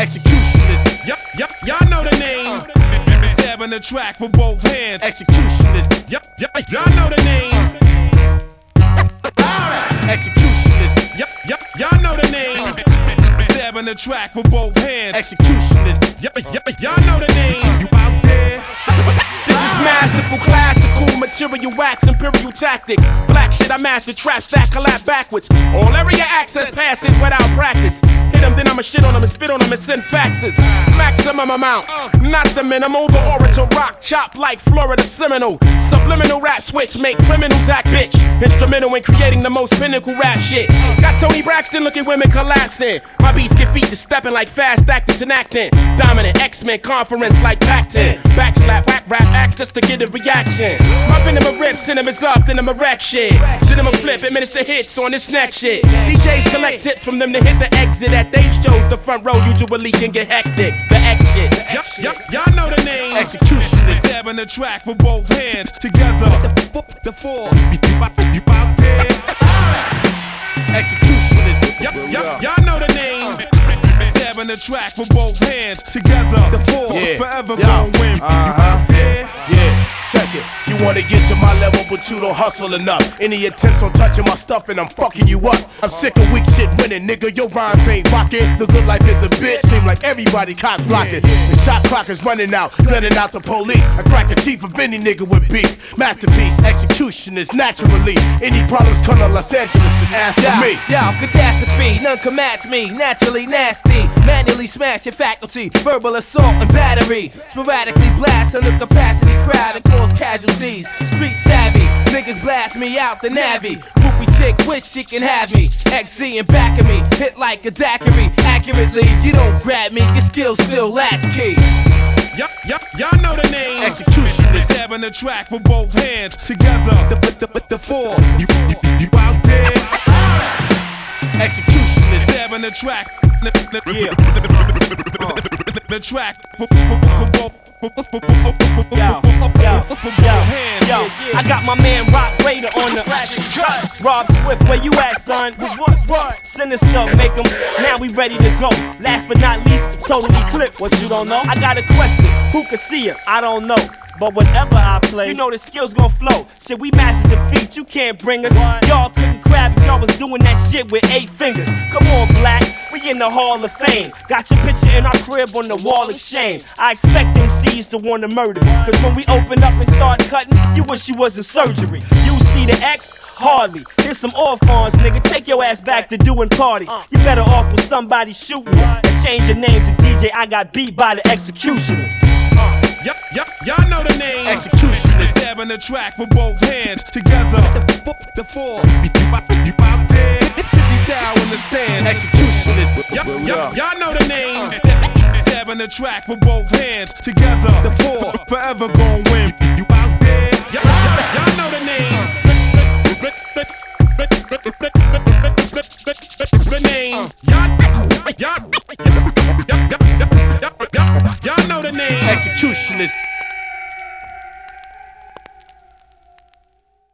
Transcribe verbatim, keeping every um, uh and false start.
Executionist. Yup, yup, y'all know the name. Stabbing the track with both hands. Executionist. Yup, yup, y'all know the name. Executionist. Yup, yup, y'all know the name. Stabbing the track with both hands. Executionist. Yup, yup, y'all know the name. You out there? This is masterful, classical, material wax, imperial tactics. Black shit, I master trap, stack, collapse backwards. All area access passes without practice. Hit them, then I'ma shit on them and spit on them and send faxes. Maximum amount, not the minimal. The orator rock, chop like Florida Seminole. Subliminal rap switch, make criminals act bitch. Instrumental in creating the most pinnacle rap shit. Got Tony Braxton looking women collapsing. My beats get feet to stepping like fast actors and acting. Dominant X-Men conference like Pac-ten. Backslap, whack rap act just to get a reaction. My venom a rip, send him is up, then I'm a wreck shit. Then I'm a flip, administer hits on this next shit. D Js collect tips from them to hit the exit at they shows. The front row usually can get hectic. The X shit. Yup, yup, y'all know the name. Executionist. Stabbing the track with both hands together. The, the four. You out there? Executionist. Yup, yup, y'all know the name. Stabbing the track with both hands together. The four. Yeah. Forever Yo. gon' win. Uh-huh. Yeah, check it. You wanna get to my level, but you don't hustle enough. Any attempts on touching my stuff and I'm fucking you up. I'm sick of weak shit winning, nigga. Your rhymes ain't rocking. The good life is a bitch. Seem like everybody cock blocking. The shot clock is running out, letting out the police. I crack the teeth of any nigga with beef. Masterpiece, executionist, naturally. Any problems come to Los Angeles and ask for me. Yo, catastrophe, none can match me. Naturally nasty, manually smash your faculty. Verbal assault and battery. Sporadically blast on the capacity crowd and cause casualties. Street savvy, niggas blast me out the navvy. Poopy chick wish she can have me. X Z in back of me, hit like a daiquiri. Accurately, you don't grab me, your skills still latchkey. Yup, yup, y'all know the name. Executionist. Stabbing the track with both hands together. The, the, the, the four. You, you, you out there? Executionist. Stabbing the track. The, the, Yeah. the, the track for, for, for, for both. Yo, yo, yo, yo, I got my man Rock Raider on the Rob Swift, where you at, son? What, what? Sinister, make him, now we ready to go. Last but not least, totally clip. What you don't know? I got a question, who can see it? I don't know. But whatever I play, you know the skills gon' flow. Shit, we mastered the feat, you can't bring us. Y'all couldn't crab if y'all was doing that shit with eight fingers. Come on, Black, we in the Hall of Fame. Got your picture in our crib on the wall of shame. I expect M Cs to wanna murder me, cause when we open up and start cutting, you wish you was in surgery. You see the X? Hardly. Here's some off-ons, nigga. Take your ass back to doing parties. You better off with somebody shooting you. And change your name to D J I Got Beat by the Executioners. Yup, yup, y'all know the name. Executionist. Stabbing the track with both hands together. The, the four. You out there? fifty down in the stands. Executionist. Yup, yup, y'all know the name. Stabbing the track with both hands together. The four. Forever gon' win. You out there? Yup, yup, y'all know the name. The name. Y'all, y'all, y'all know the name. Executionist.